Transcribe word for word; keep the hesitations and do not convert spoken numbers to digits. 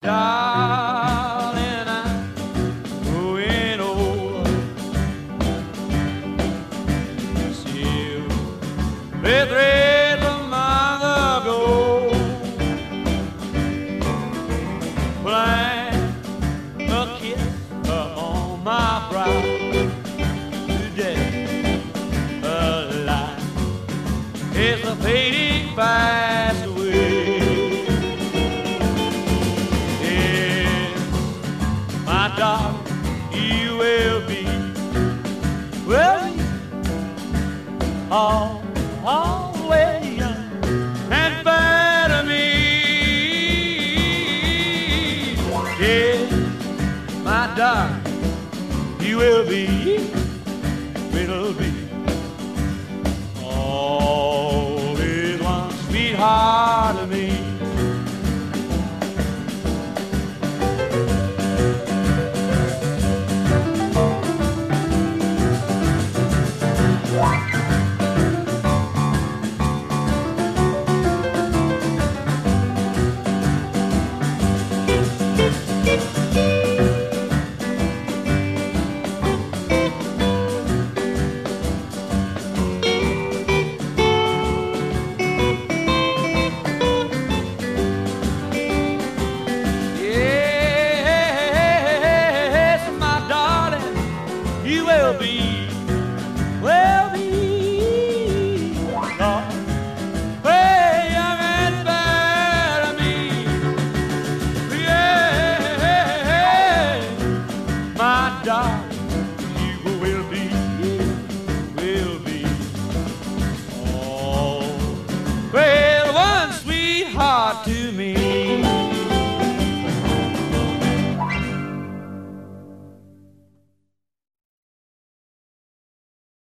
darling, I'm growing old. Silver threads among the gold, blind a kiss upon my brow. Today, alive is the fading fast away. My darling, you will be, will be all, always young and fair to me. Yes, my darling, you will be, will be